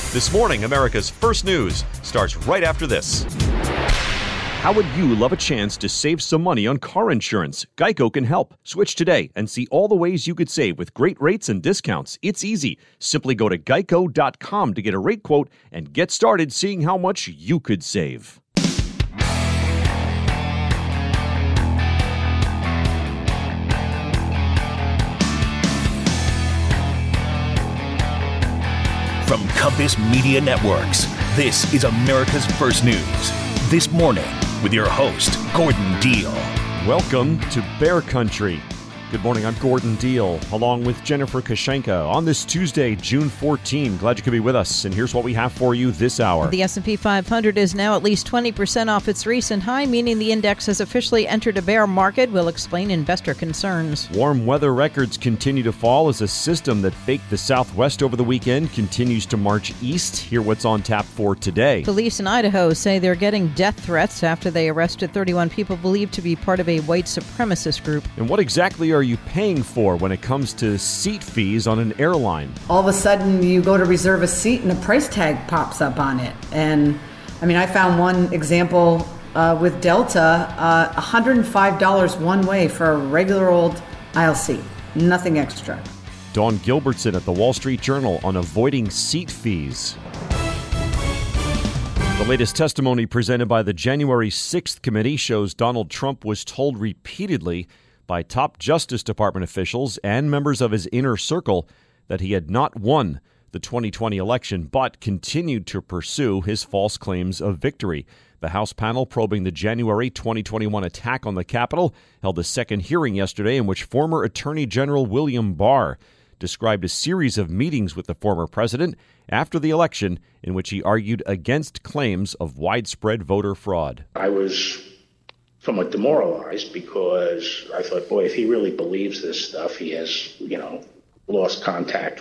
This morning, America's First News starts right after this. How would you love a chance to save some money on car insurance? Geico can help. Switch today and see all the ways you could save with great rates and discounts. It's easy. Simply go to geico.com to get a rate quote and get started seeing how much you could save. From Compass Media Networks, this is America's First News. This morning, with your host, Gordon Deal. Welcome to Bear Country. Good morning, I'm Gordon Deal, along with Jennifer Kashenka on this Tuesday, June 14. Glad you could be with us, and here's what we have for you this hour. The S&P 500 is now at least 20% off its recent high, meaning the index has officially entered a bear market. We'll explain investor concerns. Warm weather records continue to fall as a system that baked the Southwest over the weekend continues to march east. Hear what's on tap for today. Police in Idaho say they're getting death threats after they arrested 31 people believed to be part of a white supremacist group. And what exactly are you paying for when it comes to seat fees on an airline? All of a sudden, you go to reserve a seat and a price tag pops up on it. And I found one example with Delta, $105 one way for a regular old aisle seat, nothing extra. Dawn Gilbertson at the Wall Street Journal on avoiding seat fees. The latest testimony presented by the January 6th committee shows Donald Trump was told repeatedly by top Justice Department officials and members of his inner circle that he had not won the 2020 election, but continued to pursue his false claims of victory. The House panel probing the January 2021 attack on the Capitol held a second hearing yesterday in which former Attorney General William Barr described a series of meetings with the former president after the election in which he argued against claims of widespread voter fraud. I was somewhat demoralized because I thought, boy, if he really believes this stuff, he has, lost contact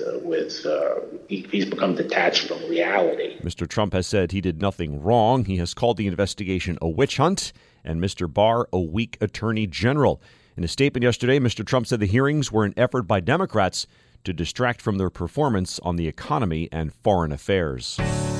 he's become detached from reality. Mr. Trump has said he did nothing wrong. He has called the investigation a witch hunt and Mr. Barr a weak attorney general. In a statement yesterday, Mr. Trump said the hearings were an effort by Democrats to distract from their performance on the economy and foreign affairs.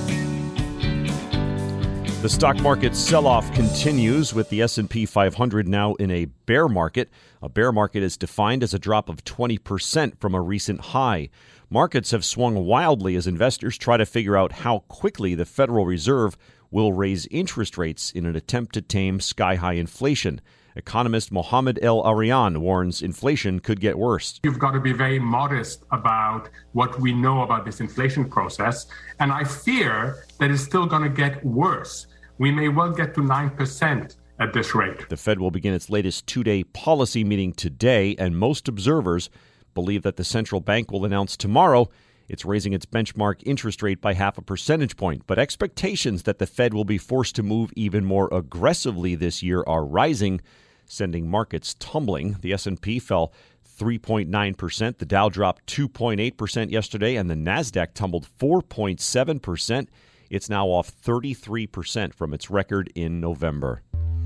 The stock market sell-off continues with the S&P 500 now in a bear market. A bear market is defined as a drop of 20% from a recent high. Markets have swung wildly as investors try to figure out how quickly the Federal Reserve will raise interest rates in an attempt to tame sky-high inflation. Economist Mohamed El-Arian warns inflation could get worse. You've got to be very modest about what we know about this inflation process, and I fear that it's still going to get worse. We may well get to 9% at this rate. The Fed will begin its latest two-day policy meeting today, and most observers believe that the central bank will announce tomorrow it's raising its benchmark interest rate by 0.5 percentage point. But expectations that the Fed will be forced to move even more aggressively this year are rising, sending markets tumbling. The S&P fell 3.9%. The Dow dropped 2.8% yesterday, and the Nasdaq tumbled 4.7%. It's now off 33% from its record in November.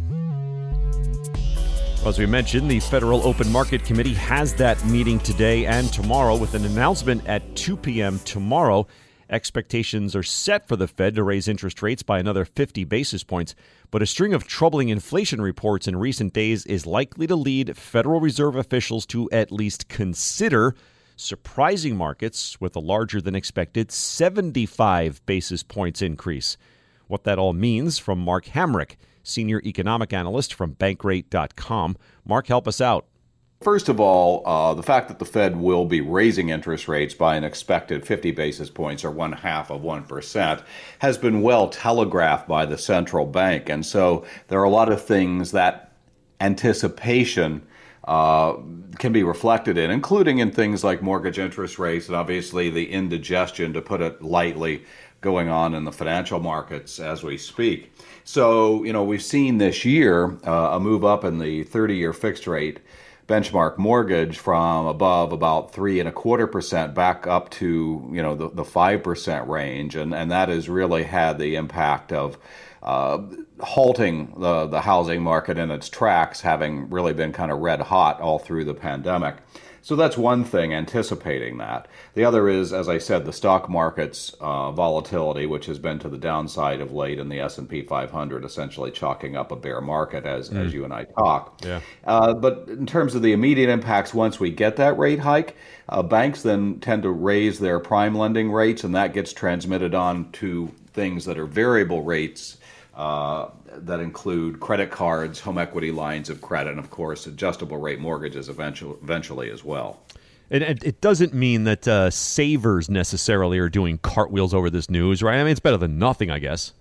As we mentioned, the Federal Open Market Committee has that meeting today and tomorrow with an announcement at 2 p.m. tomorrow. Expectations are set for the Fed to raise interest rates by another 50 basis points, but a string of troubling inflation reports in recent days is likely to lead Federal Reserve officials to at least consider surprising markets with a larger than expected 75 basis points increase. What that all means from Mark Hamrick, senior economic analyst from Bankrate.com. Mark, help us out. First of all, the fact that the Fed will be raising interest rates by an expected 50 basis points or 0.5% has been well telegraphed by the central bank. And so there are a lot of things that anticipation can be reflected in, including in things like mortgage interest rates and obviously the indigestion, to put it lightly, going on in the financial markets as we speak. So, we've seen this year a move up in the 30-year fixed rate benchmark mortgage from above about 3.25% back up to, the 5% range. And that has really had the impact of halting the housing market in its tracks, having really been kind of red hot all through the pandemic. So that's one thing, anticipating that. The other is, as I said, the stock market's volatility, which has been to the downside of late, and the S&P 500 essentially chalking up a bear market as you and I talk. Yeah. But in terms of the immediate impacts, once we get that rate hike, banks then tend to raise their prime lending rates, and that gets transmitted on to things that are variable rates that include credit cards, home equity lines of credit, and of course adjustable rate mortgages eventually as well. And it doesn't mean that savers necessarily are doing cartwheels over this news, right? I mean, it's better than nothing, I guess.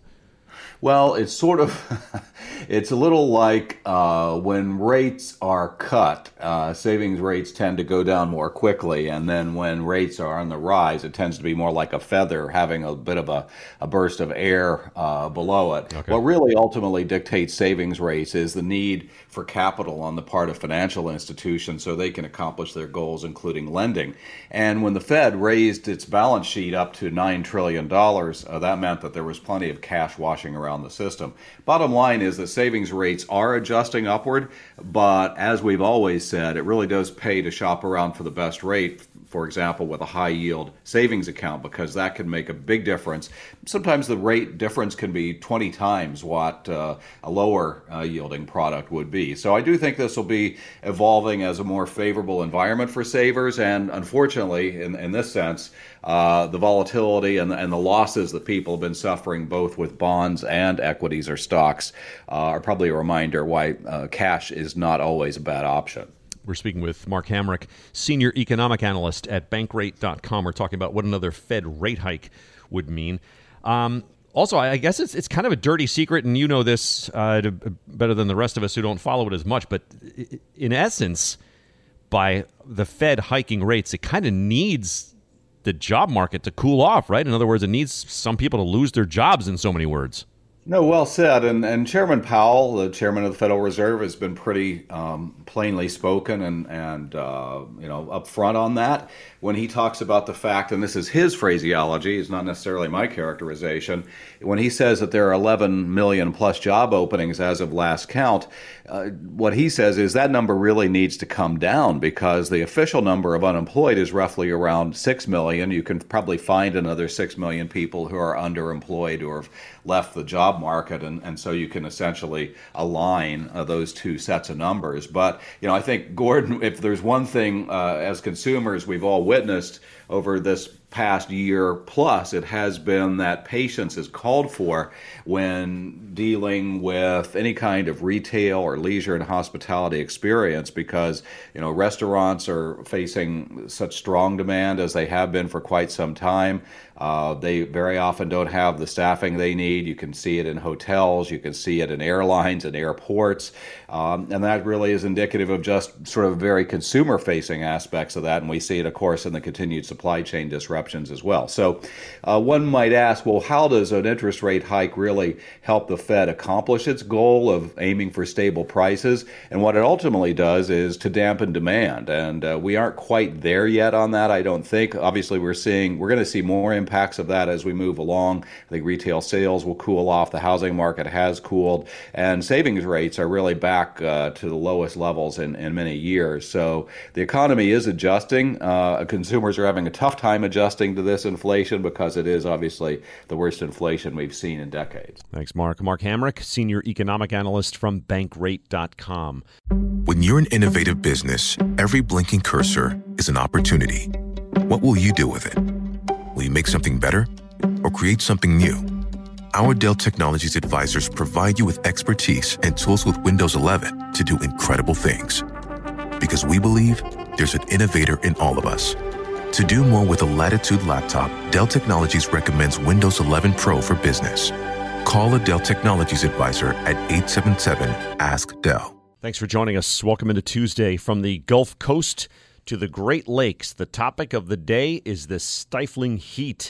Well, it's sort of, it's a little like when rates are cut, savings rates tend to go down more quickly. And then when rates are on the rise, it tends to be more like a feather having a bit of a burst of air below it. Okay. What really ultimately dictates savings rates is the need for capital on the part of financial institutions so they can accomplish their goals, including lending. And when the Fed raised its balance sheet up to $9 trillion, that meant that there was plenty of cash washing around the system. Bottom line is that savings rates are adjusting upward, but as we've always said, it really does pay to shop around for the best rate, for example, with a high yield savings account, because that can make a big difference. Sometimes the rate difference can be 20 times what a lower yielding product would be. So I do think this will be evolving as a more favorable environment for savers, and unfortunately, in this sense, the volatility and the losses that people have been suffering both with bonds and equities or stocks are probably a reminder why cash is not always a bad option. We're speaking with Mark Hamrick, Senior Economic Analyst at Bankrate.com. We're talking about what another Fed rate hike would mean. Also, I guess it's kind of a dirty secret, and you know this better than the rest of us who don't follow it as much, but in essence, by the Fed hiking rates, it kind of needs the job market to cool off, right? In other words, it needs some people to lose their jobs, in so many words. No, well said. And Chairman Powell, the chairman of the Federal Reserve, has been pretty plainly spoken and upfront on that when he talks about the fact, and this is his phraseology, it's not necessarily my characterization, when he says that there are 11 million plus job openings as of last count, what he says is that number really needs to come down because the official number of unemployed is roughly around 6 million. You can probably find another 6 million people who are underemployed or have left the job market, and so you can essentially align those two sets of numbers. But, I think, Gordon, if there's one thing as consumers we've all witnessed over this past year plus, it has been that patience is called for when dealing with any kind of retail or leisure and hospitality experience, because restaurants are facing such strong demand as they have been for quite some time. They very often don't have the staffing they need. You can see it in hotels, you can see it in airlines and airports, and that really is indicative of just sort of very consumer-facing aspects of that, and we see it, of course, in the continued supply chain disruptions as well. So one might ask, well, how does an interest rate hike really help the Fed accomplish its goal of aiming for stable prices? And what it ultimately does is to dampen demand, and we aren't quite there yet on that, I don't think. Obviously, we're going to see more impacts of that as we move along. I think retail sales will cool off, the housing market has cooled, and savings rates are really back to the lowest levels in many years. So the economy is adjusting. Consumers are having a tough time adjusting to this inflation because it is obviously the worst inflation we've seen in decades. Thanks, Mark. Mark Hamrick, Senior Economic Analyst from Bankrate.com. When you're an innovative business, every blinking cursor is an opportunity. What will you do with it? Will you make something better or create something new? Our Dell Technologies advisors provide you with expertise and tools with Windows 11 to do incredible things. Because we believe there's an innovator in all of us. To do more with a Latitude laptop, Dell Technologies recommends Windows 11 Pro for business. Call a Dell Technologies advisor at 877-ASK-DELL. Thanks for joining us. Welcome into Tuesday. From the Gulf Coast to the Great Lakes, the topic of the day is the stifling heat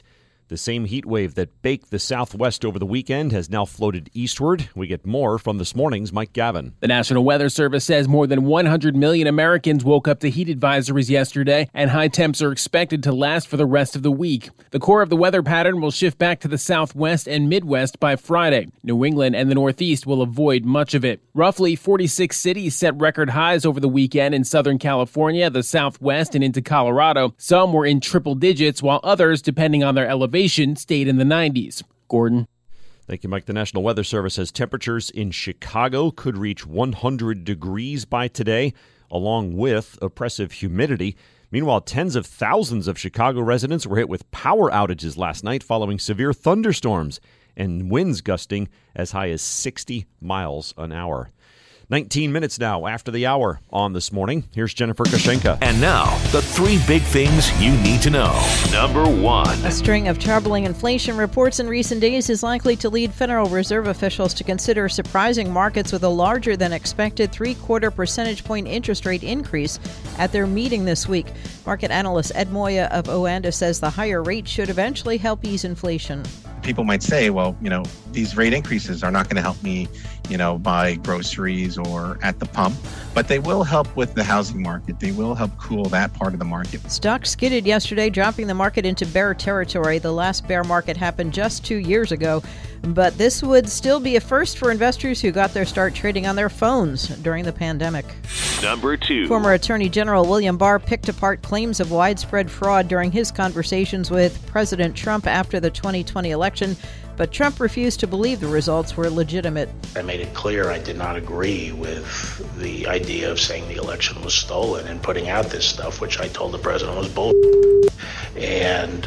The same heat wave that baked the Southwest over the weekend has now floated eastward. We get more from this morning's Mike Gavin. The National Weather Service says more than 100 million Americans woke up to heat advisories yesterday, and high temps are expected to last for the rest of the week. The core of the weather pattern will shift back to the Southwest and Midwest by Friday. New England and the Northeast will avoid much of it. Roughly 46 cities set record highs over the weekend in Southern California, the Southwest, and into Colorado. Some were in triple digits, while others, depending on their elevation, stayed in the 90s. Gordon. Thank you, Mike. The National Weather Service says temperatures in Chicago could reach 100 degrees by today, along with oppressive humidity. Meanwhile, tens of thousands of Chicago residents were hit with power outages last night following severe thunderstorms and winds gusting as high as 60 miles an hour. 19 minutes now after the hour on This Morning. Here's Jennifer Koshenka. And now, the three big things you need to know. Number one. A string of troubling inflation reports in recent days is likely to lead Federal Reserve officials to consider surprising markets with a larger than expected 0.75 percentage point interest rate increase at their meeting this week. Market analyst Ed Moya of Oanda says the higher rate should eventually help ease inflation. People might say, well, these rate increases are not going to help me, buy groceries or at the pump, but they will help with the housing market. They will help cool that part of the market. Stocks skidded yesterday, dropping the market into bear territory. The last bear market happened just 2 years ago, but this would still be a first for investors who got their start trading on their phones during the pandemic. Number two. Former Attorney General William Barr picked apart claims of widespread fraud during his conversations with President Trump after the 2020 election, but Trump refused to believe the results were legitimate. I made it clear I did not agree with the idea of saying the election was stolen and putting out this stuff, which I told the president was bull. And,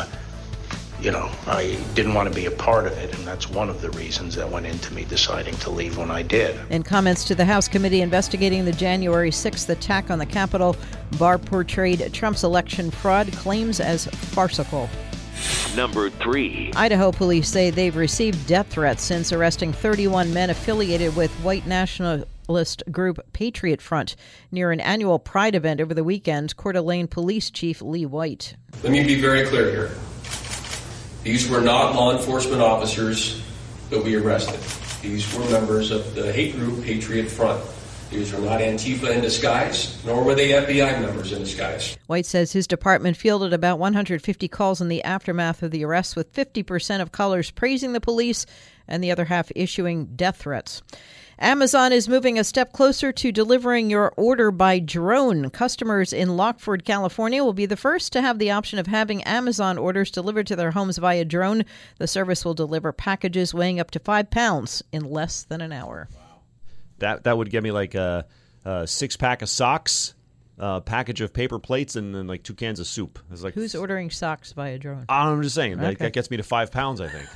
I didn't want to be a part of it, and that's one of the reasons that went into me deciding to leave when I did. In comments to the House committee investigating the January 6th attack on the Capitol, Barr portrayed Trump's election fraud claims as farcical. Number three. Idaho police say they've received death threats since arresting 31 men affiliated with white nationalist group Patriot Front near an annual Pride event over the weekend. Coeur d'Alene Police Chief Lee White. Let me be very clear here. These were not law enforcement officers that we arrested. These were members of the hate group Patriot Front. These were not Antifa in disguise, nor were they FBI members in disguise. White says his department fielded about 150 calls in the aftermath of the arrests, with 50% of callers praising the police and the other half issuing death threats. Amazon is moving a step closer to delivering your order by drone. Customers in Lockford, California will be the first to have the option of having Amazon orders delivered to their homes via drone. The service will deliver packages weighing up to 5 pounds in less than an hour. That would get me like a 6-pack of socks, a package of paper plates, and then like 2 cans of soup. It's like, who's ordering socks via drone? I'm just saying. Okay. That gets me to 5 pounds, I think.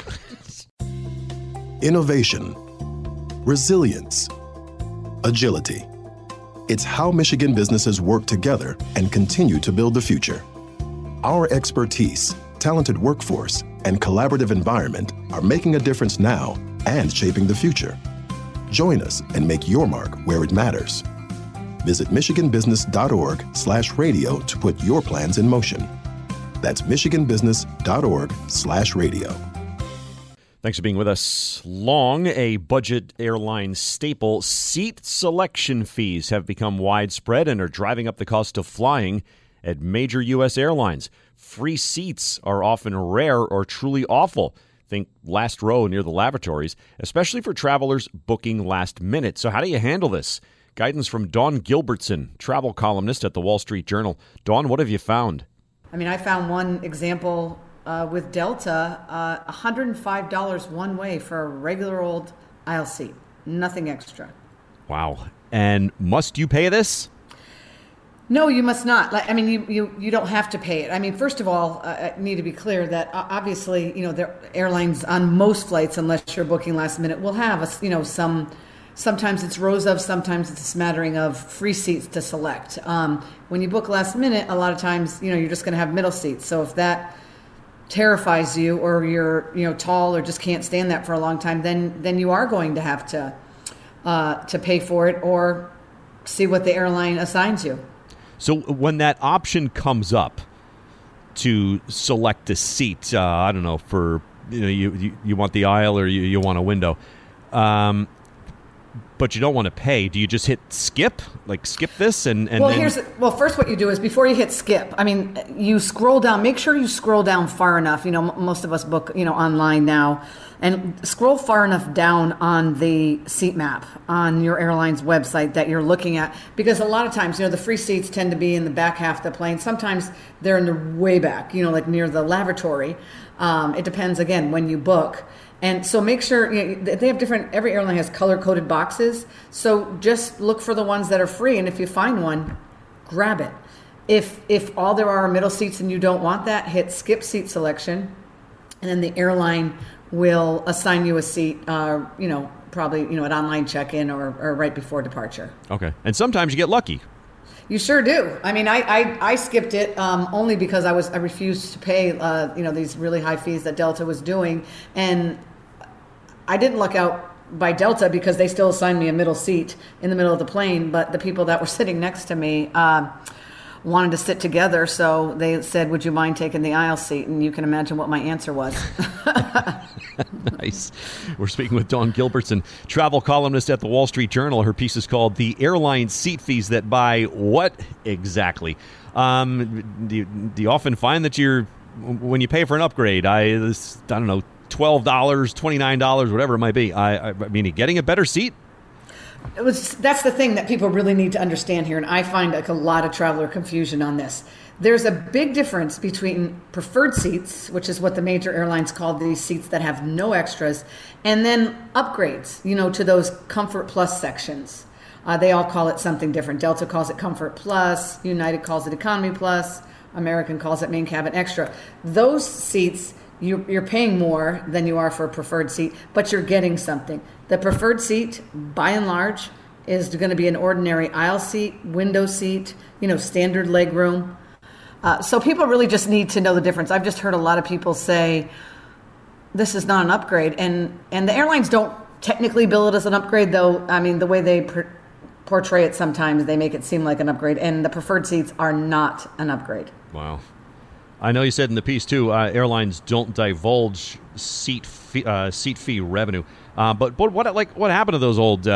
Innovation, resilience, agility. It's how Michigan businesses work together and continue to build the future. Our expertise, talented workforce, and collaborative environment are making a difference now and shaping the future. Join us and make your mark where it matters. Visit michiganbusiness.org/radio to put your plans in motion. That's michiganbusiness.org/radio. Thanks for being with us. Long a budget airline staple, seat selection fees have become widespread and are driving up the cost of flying at major U.S. airlines. Free seats are often rare or truly awful. Think last row near the lavatories, especially for travelers booking last minute. So how do you handle this? Guidance from Dawn Gilbertson, travel columnist at the Wall Street Journal. Dawn, what have you found? I found one example with Delta, $105 one way for a regular old aisle seat, nothing extra. Wow. And must you pay this? No, you must not. You don't have to pay it. First of all, I need to be clear that obviously, the airlines on most flights, unless you're booking last minute, will have sometimes it's rows of, sometimes it's a smattering of free seats to select. When you book last minute, a lot of times, you're just going to have middle seats. So if that terrifies you, or you're tall or just can't stand that for a long time, then you are going to have to pay for it or see what the airline assigns you. So when that option comes up to select a seat. I don't know, for you want the aisle or you want a window. But you don't want to pay. Do you just hit skip? Like skip this and well, first what you do is before you hit skip, you scroll down. Make sure you scroll down far enough. Most of us book, online now, and scroll far enough down on the seat map on your airline's website that you're looking at. Because a lot of times, the free seats tend to be in the back half of the plane. Sometimes they're in the way back, like near the lavatory. It depends, again, when you book. And so make sure, they have every airline has color-coded boxes. So just look for the ones that are free. And if you find one, grab it. If all there are middle seats and you don't want that, hit skip seat selection. And then the airline will assign you a seat, probably, at online check-in or right before departure. Okay. And sometimes you get lucky. You sure do. I skipped it only because I refused to pay, these really high fees that Delta was doing, and I didn't luck out by Delta because they still assigned me a middle seat in the middle of the plane. But the people that were sitting next to me wanted to sit together, so they said, "Would you mind taking the aisle seat?" And you can imagine what my answer was. Nice. We're speaking with Dawn Gilbertson, travel columnist at the Wall Street Journal. Her piece is called "The Airline Seat Fees That Buy What Exactly." Do you often find that when you pay for an upgrade, I don't know, $12, $29, whatever it might be, I mean, getting a better seat? That's the thing that people really need to understand here, and I find a lot of traveler confusion on this. There's a big difference between preferred seats, which is what the major airlines call these seats that have no extras, and then upgrades, to those Comfort Plus sections. They all call it something different. Delta calls it Comfort Plus, United calls it Economy Plus, American calls it Main Cabin Extra. Those seats, you're paying more than you are for a preferred seat, but you're getting something. The preferred seat, by and large, is going to be an ordinary aisle seat, window seat, standard leg room. So people really just need to know the difference. I've just heard a lot of people say, this is not an upgrade. And the airlines don't technically bill it as an upgrade, though. The way they portray it sometimes, they make it seem like an upgrade. And the preferred seats are not an upgrade. Wow. I know you said in the piece, too, airlines don't divulge seat fee revenue. But what happened to those old,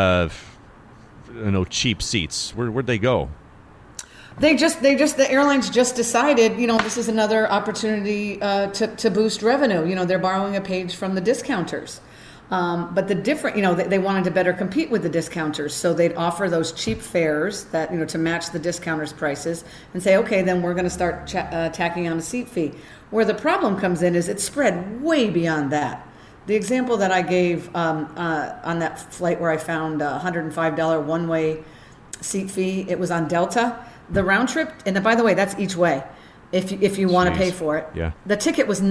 cheap seats? Where'd they go? The airlines just decided, this is another opportunity to boost revenue. They're borrowing a page from the discounters. But the different, they wanted to better compete with the discounters. So they'd offer those cheap fares that, to match the discounters' prices and say, okay, then we're going to start tacking on a seat fee. Where the problem comes in is it's spread way beyond that. The example that I gave on that flight where I found a $105 one-way seat fee, it was on Delta. The round trip, and by the way, that's each way, if you want to pay for it. Yeah. The ticket was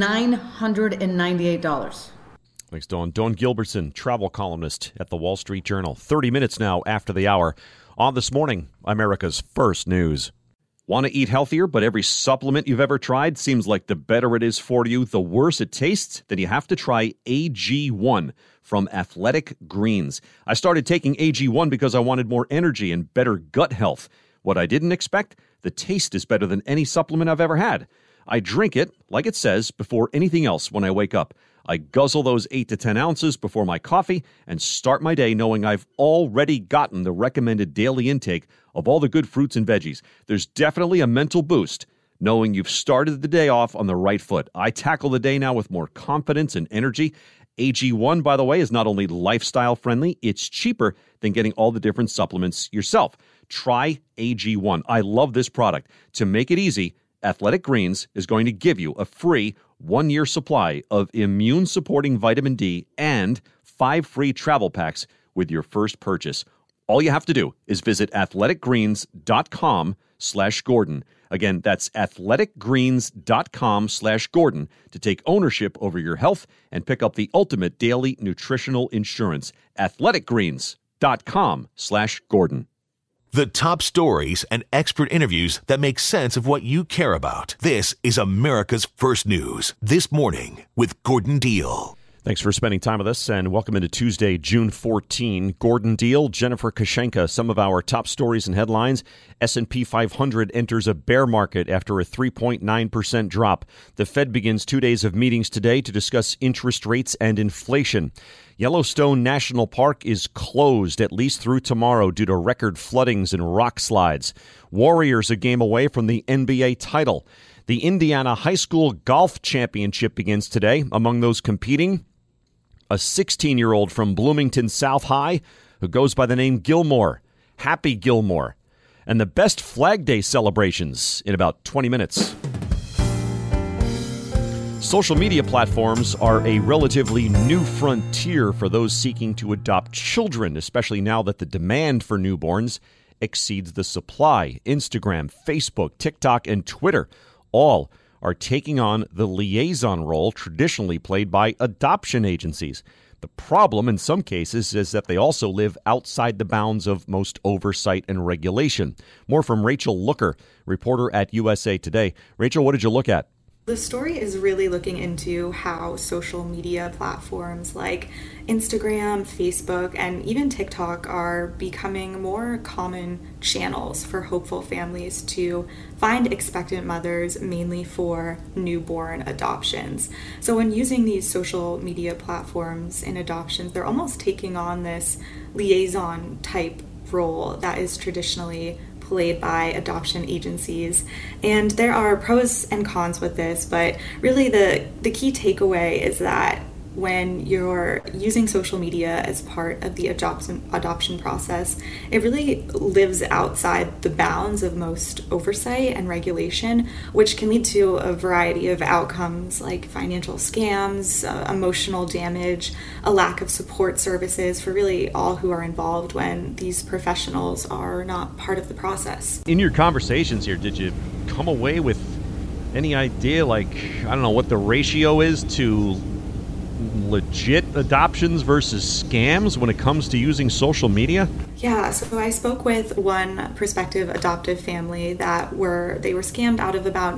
$998. Thanks, Dawn. Dawn Gilbertson, travel columnist at the Wall Street Journal. 30 minutes now after the hour. On This Morning, America's First News. Want to eat healthier, but every supplement you've ever tried seems like the better it is for you, the worse it tastes? Then you have to try AG1 from Athletic Greens. I started taking AG1 because I wanted more energy and better gut health. What I didn't expect? The taste is better than any supplement I've ever had. I drink it, like it says, before anything else when I wake up. I guzzle those 8 to 10 ounces before my coffee and start my day knowing I've already gotten the recommended daily intake of all the good fruits and veggies. There's definitely a mental boost knowing you've started the day off on the right foot. I tackle the day now with more confidence and energy. AG1, by the way, is not only lifestyle friendly, it's cheaper than getting all the different supplements yourself. Try AG1. I love this product. To make it easy, Athletic Greens is going to give you a free 1-year supply of immune-supporting vitamin D and 5 free travel packs with your first purchase. All you have to do is visit athleticgreens.com/Gordon. Again, that's athleticgreens.com/Gordon to take ownership over your health and pick up the ultimate daily nutritional insurance. athleticgreens.com/Gordon. The top stories and expert interviews that make sense of what you care about. This is America's First News. This Morning with Gordon Deal. Thanks for spending time with us, and welcome into Tuesday, June 14. Gordon Deal, Jennifer Kashenka, some of our top stories and headlines. S&P 500 enters a bear market after a 3.9% drop. The Fed begins 2 days of meetings today to discuss interest rates and inflation. Yellowstone National Park is closed at least through tomorrow due to record floodings and rock slides. Warriors a game away from the NBA title. The Indiana High School Golf Championship begins today. Among those competing, a 16-year-old from Bloomington South High who goes by the name Gilmore, Happy Gilmore. And the best Flag Day celebrations in about 20 minutes. Social media platforms are a relatively new frontier for those seeking to adopt children, especially now that the demand for newborns exceeds the supply. Instagram, Facebook, TikTok, and Twitter all are taking on the liaison role traditionally played by adoption agencies. The problem in some cases is that they also live outside the bounds of most oversight and regulation. More from Rachel Looker, reporter at USA Today. Rachel, what did you look at? The story is really looking into how social media platforms like Instagram, Facebook, and even TikTok are becoming more common channels for hopeful families to find expectant mothers, mainly for newborn adoptions. So when using these social media platforms in adoptions, they're almost taking on this liaison type role that is traditionally played by adoption agencies. And there are pros and cons with this, but really the key takeaway is that when you're using social media as part of the adoption process, it really lives outside the bounds of most oversight and regulation, which can lead to a variety of outcomes like financial scams, emotional damage, a lack of support services for really all who are involved when these professionals are not part of the process. In your conversations here, did you come away with any idea, like, I don't know, what the ratio is to legit adoptions versus scams when it comes to using social media? Yeah, so I spoke with one prospective adoptive family that they were scammed out of about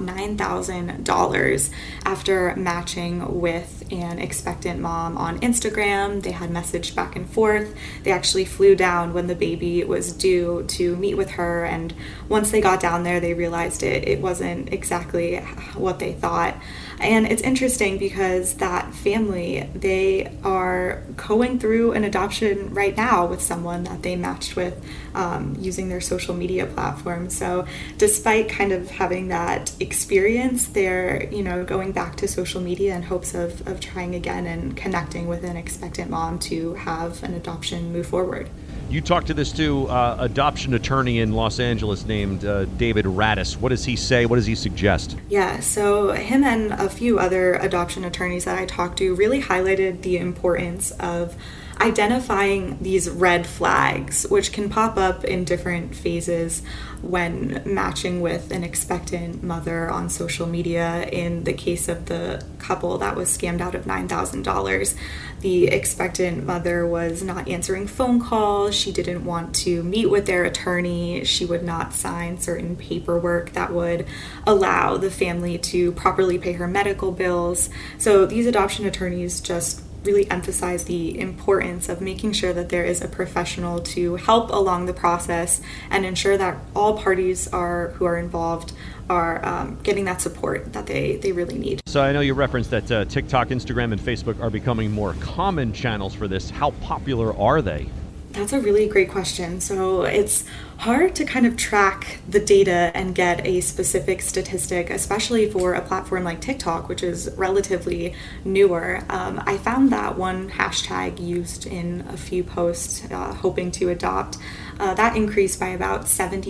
$9,000 after matching with an expectant mom on Instagram. They had messaged back and forth. They actually flew down when the baby was due to meet with her, and once they got down there, they realized it wasn't exactly what they thought. And it's interesting because that family, they are going through an adoption right now with someone that they matched with using their social media platform. So despite kind of having that experience, they're, going back to social media in hopes of trying again and connecting with an expectant mom to have an adoption move forward. You talked to this too, adoption attorney in Los Angeles named David Radis. What does he say? What does he suggest? Yeah, so him and a few other adoption attorneys that I talked to really highlighted the importance of identifying these red flags, which can pop up in different phases when matching with an expectant mother on social media. In the case of the couple that was scammed out of $9,000, the expectant mother was not answering phone calls. She didn't want to meet with their attorney. She would not sign certain paperwork that would allow the family to properly pay her medical bills. So these adoption attorneys just really emphasize the importance of making sure that there is a professional to help along the process and ensure that all parties who are involved are getting that support that they really need. So I know you referenced that TikTok, Instagram, and Facebook are becoming more common channels for this. How popular are they? That's a really great question. So it's hard to kind of track the data and get a specific statistic, especially for a platform like TikTok, which is relatively newer. I found that one hashtag used in a few posts hoping to adopt, that increased by about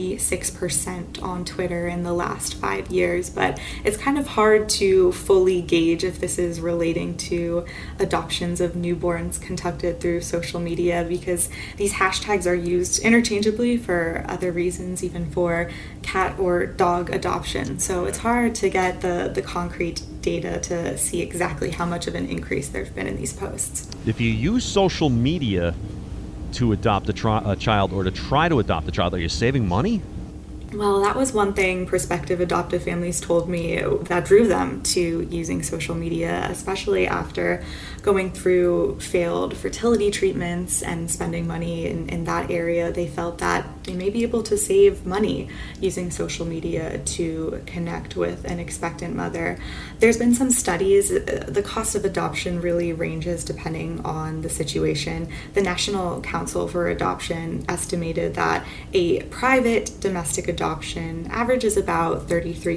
76% on Twitter in the last 5 years, but it's kind of hard to fully gauge if this is relating to adoptions of newborns conducted through social media, because these hashtags are used interchangeably for other reasons, even for cat or dog adoption. So it's hard to get the concrete data to see exactly how much of an increase there's been in these posts. If you use social media to adopt a child or to try to adopt a child, are you saving money? Well, that was one thing prospective adoptive families told me that drew them to using social media, especially after going through failed fertility treatments and spending money in that area. They felt that they may be able to save money using social media to connect with an expectant mother. There's been some studies. The cost of adoption really ranges depending on the situation. The National Council for Adoption estimated that a private domestic adoption averages about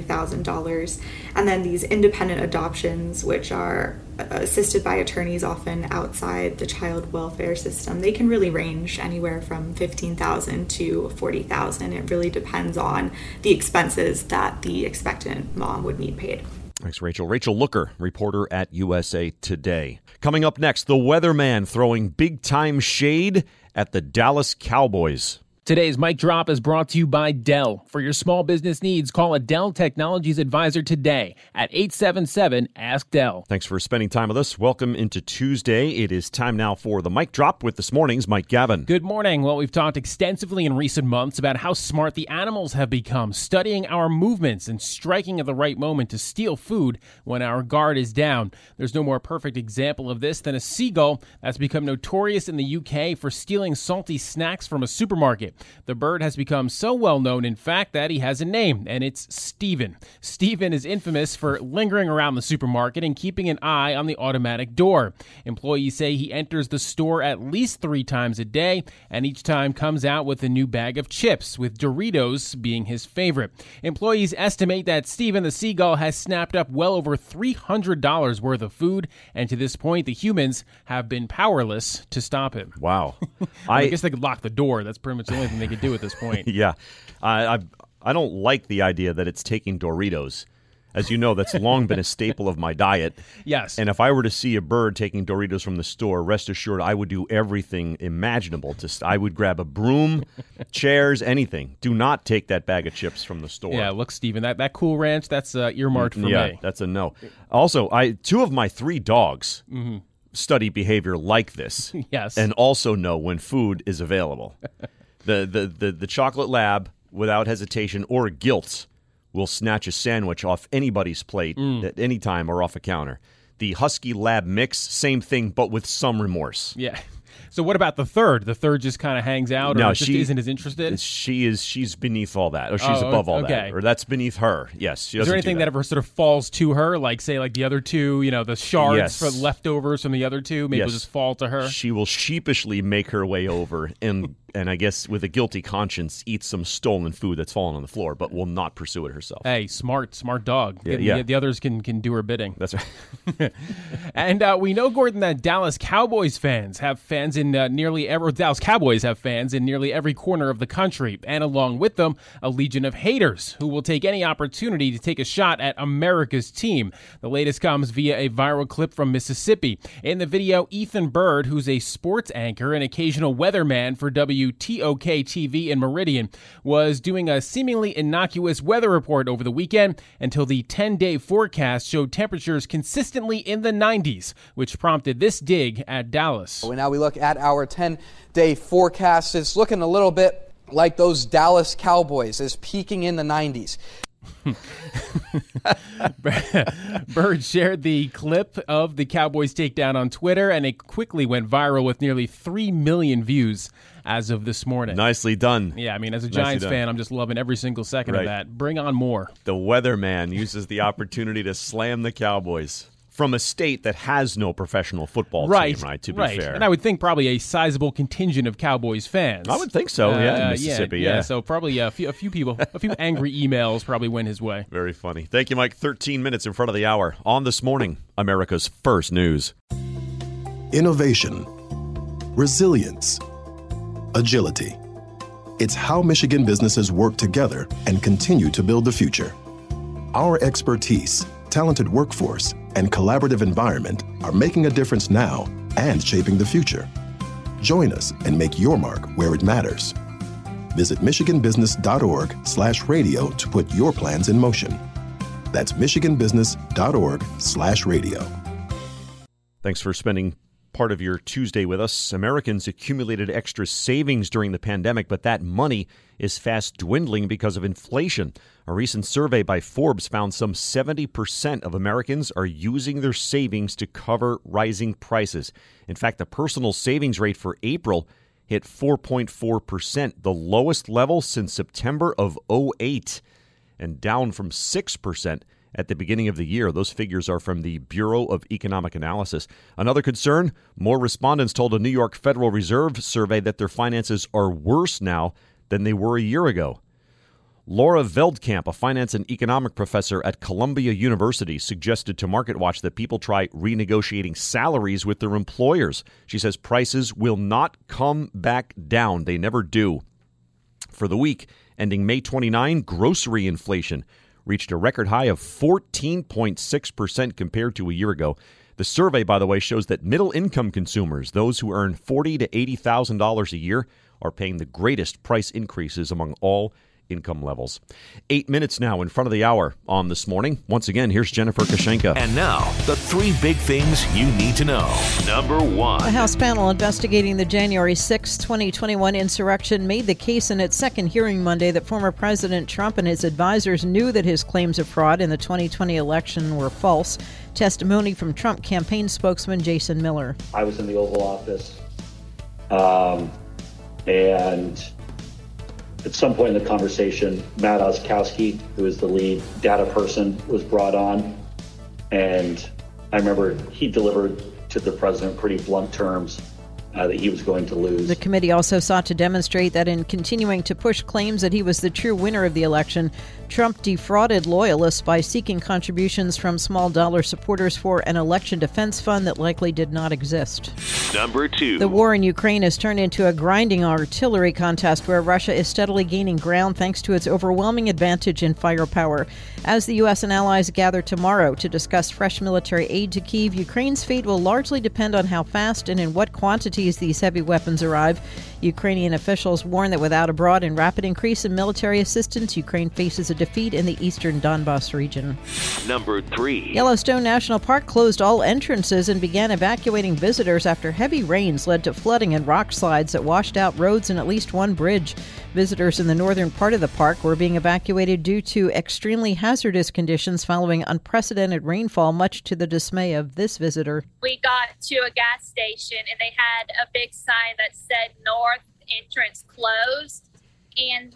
$33,000. And then these independent adoptions, which are assisted by attorneys often outside the child welfare system, they can really range anywhere from $15,000 to $40,000. It really depends on the expenses that the expectant mom would need paid. Thanks, Rachel. Rachel Looker, reporter at USA Today. Coming up next, the weatherman throwing big-time shade at the Dallas Cowboys. Today's Mic Drop is brought to you by Dell. For your small business needs, call a Dell Technologies advisor today at 877-ASK-DELL. Thanks for spending time with us. Welcome into Tuesday. It is time now for the Mic Drop with this morning's Mike Gavin. Good morning. Well, we've talked extensively in recent months about how smart the animals have become, studying our movements and striking at the right moment to steal food when our guard is down. There's no more perfect example of this than a seagull that's become notorious in the UK for stealing salty snacks from a supermarket. The bird has become so well known, in fact, that he has a name, and it's Steven. Steven is infamous for lingering around the supermarket and keeping an eye on the automatic door. Employees say he enters the store at least 3 times a day, and each time comes out with a new bag of chips, with Doritos being his favorite. Employees estimate that Steven the seagull has snapped up well over $300 worth of food, and to this point, the humans have been powerless to stop him. Wow. I guess they could lock the door. That's pretty much the only thing they could do at this point. Yeah. I don't like the idea that it's taking Doritos. As you know, that's long been a staple of my diet. Yes. And if I were to see a bird taking Doritos from the store, rest assured I would do everything imaginable. I would grab a broom, chairs, anything. Do not take that bag of chips from the store. Yeah, look, Steven, that Cool Ranch, that's earmarked for me. Yeah, that's a no. Also, 2 of my 3 dogs study behavior like this. Yes. And also know when food is available. The chocolate lab, without hesitation or guilt, will snatch a sandwich off anybody's plate at any time or off a counter. The Husky Lab mix, same thing, but with some remorse. Yeah. So what about the third? The third just kind of hangs out, or just isn't as interested? She's beneath all that, or she's above all that, or that's beneath her. Yes. Is there anything that ever sort of falls to her, like say like the other 2, the shards for leftovers from the other 2, maybe will just fall to her? She will sheepishly make her way over and I guess with a guilty conscience eat some stolen food that's fallen on the floor, but will not pursue it herself. Hey, smart dog. Yeah. The others can do her bidding. That's right. And we know, Gordon, that Dallas Cowboys have fans in nearly every corner of the country, and along with them, a legion of haters who will take any opportunity to take a shot at America's team. The latest comes via a viral clip from Mississippi. In the video, Ethan Bird, who's a sports anchor and occasional weatherman for WTOK-TV in Meridian, was doing a seemingly innocuous weather report over the weekend until the 10-day forecast showed temperatures consistently in the 90s, which prompted this dig at Dallas. Now we look at our 10-day forecast. It's looking a little bit like those Dallas Cowboys, is peaking in the 90s. Bird shared the clip of the Cowboys takedown on Twitter, and it quickly went viral with nearly 3 million views as of this morning. Nicely done. Yeah, I mean, as a Giants fan, I'm just loving every single second of that. Bring on more. The weatherman uses the opportunity to slam the Cowboys from a state that has no professional football team, right, to be fair. And I would think probably a sizable contingent of Cowboys fans. I would think so, in Mississippi, yeah. So probably a few people, a few angry emails probably went his way. Very funny. Thank you, Mike. 13 minutes in front of the hour. On This Morning, America's First News. Innovation, resilience, agility. It's how Michigan businesses work together and continue to build the future. Our expertise, talented workforce, and collaborative environment are making a difference now and shaping the future. Join us and make your mark where it matters. Visit michiganbusiness.org/radio to put your plans in motion. That's michiganbusiness.org/radio. Thanks for spending part of your Tuesday with us. Americans accumulated extra savings during the pandemic, but that money is fast dwindling because of inflation. A recent survey by Forbes found some 70% of Americans are using their savings to cover rising prices. In fact, the personal savings rate for April hit 4.4%, the lowest level since September of 2008, and down from 6% at the beginning of the year. Those figures are from the Bureau of Economic Analysis. Another concern, more respondents told a New York Federal Reserve survey that their finances are worse now than they were a year ago. Laura Veldkamp, a finance and economic professor at Columbia University, suggested to MarketWatch that people try renegotiating salaries with their employers. She says prices will not come back down. They never do. For the week ending May 29, grocery inflation reached a record high of 14.6% compared to a year ago. The survey, by the way, shows that middle-income consumers, those who earn $40,000 to $80,000 a year, are paying the greatest price increases among all income levels. 8 minutes now in front of the hour on This Morning. Once again, here's Jennifer Kashenka. And now, the three big things you need to know. Number one. The House panel investigating the January 6, 2021 insurrection made the case in its second hearing Monday that former President Trump and his advisors knew that his claims of fraud in the 2020 election were false. Testimony from Trump campaign spokesman Jason Miller. I was in the Oval Office, and at some point in the conversation, Matt Oskowski, who is the lead data person, was brought on. And I remember he delivered to the president pretty blunt terms that he was going to lose. The committee also sought to demonstrate that in continuing to push claims that he was the true winner of the election, Trump defrauded loyalists by seeking contributions from small dollar supporters for an election defense fund that likely did not exist. Number two. The war in Ukraine has turned into a grinding artillery contest where Russia is steadily gaining ground thanks to its overwhelming advantage in firepower. As the U.S. and allies gather tomorrow to discuss fresh military aid to Kyiv, Ukraine's fate will largely depend on how fast and in what quantities these heavy weapons arrive. Ukrainian officials warn that without a broad and rapid increase in military assistance, Ukraine faces a defeat in the eastern Donbas region. Number three. Yellowstone National Park closed all entrances and began evacuating visitors after heavy rains led to flooding and rock slides that washed out roads and at least one bridge. Visitors in the northern part of the park were being evacuated due to extremely hazardous conditions following unprecedented rainfall, much to the dismay of this visitor. We got to a gas station and they had a big sign that said north entrance closed, and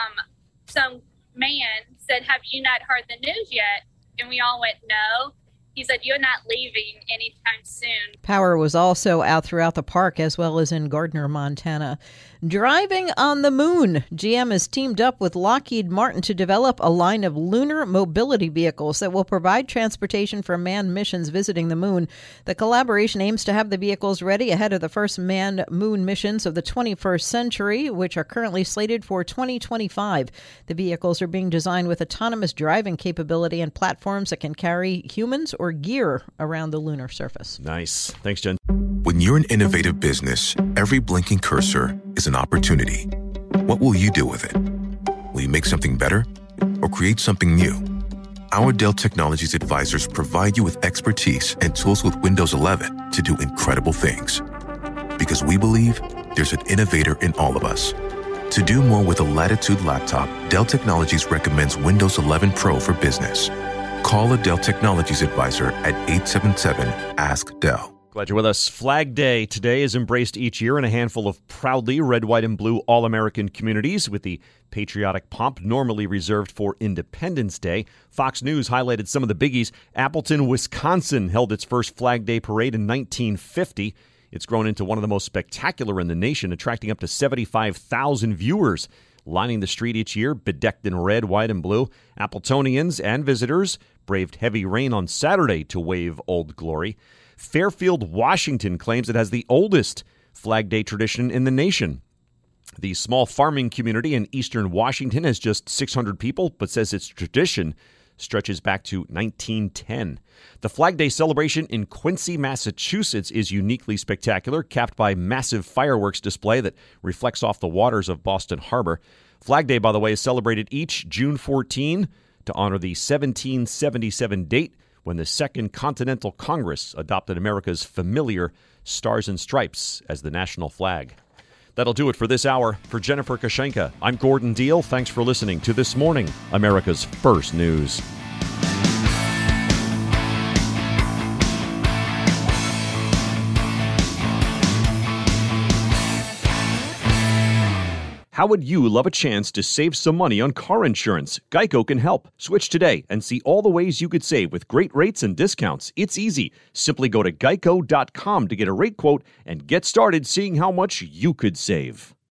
some man said, "Have you not heard the news yet?" And we all went, "No." He said, "You're not leaving anytime soon." Power was also out throughout the park as well as in Gardner, Montana. Driving on the moon. GM has teamed up with Lockheed Martin to develop a line of lunar mobility vehicles that will provide transportation for manned missions visiting the moon. The collaboration aims to have the vehicles ready ahead of the first manned moon missions of the 21st century, which are currently slated for 2025. The vehicles are being designed with autonomous driving capability and platforms that can carry humans or gear around the lunar surface. Nice. Thanks, Jen. When you're an innovative business, every blinking cursor is an opportunity. What will you do with it? Will you make something better or create something new? Our Dell Technologies advisors provide you with expertise and tools with Windows 11 to do incredible things. Because we believe there's an innovator in all of us. To do more with a Latitude laptop, Dell Technologies recommends Windows 11 Pro for business. Call a Dell Technologies advisor at 877-ASK-DELL. Glad you're with us. Flag Day today is embraced each year in a handful of proudly red, white, and blue all-American communities, with the patriotic pomp normally reserved for Independence Day. Fox News highlighted some of the biggies. Appleton, Wisconsin held its first Flag Day parade in 1950. It's grown into one of the most spectacular in the nation, attracting up to 75,000 viewers. Lining the street each year, bedecked in red, white, and blue. Appletonians and visitors braved heavy rain on Saturday to wave Old Glory. Fairfield, Washington claims it has the oldest Flag Day tradition in the nation. The small farming community in eastern Washington has just 600 people, but says its tradition stretches back to 1910. The Flag Day celebration in Quincy, Massachusetts is uniquely spectacular, capped by massive fireworks display that reflects off the waters of Boston Harbor. Flag Day, by the way, is celebrated each June 14 to honor the 1777 date when the Second Continental Congress adopted America's familiar Stars and Stripes as the national flag. That'll do it for this hour. For Jennifer Kashenka, I'm Gordon Deal. Thanks for listening to This Morning, America's First News. How would you love a chance to save some money on car insurance? Geico can help. Switch today and see all the ways you could save with great rates and discounts. It's easy. Simply go to geico.com to get a rate quote and get started seeing how much you could save.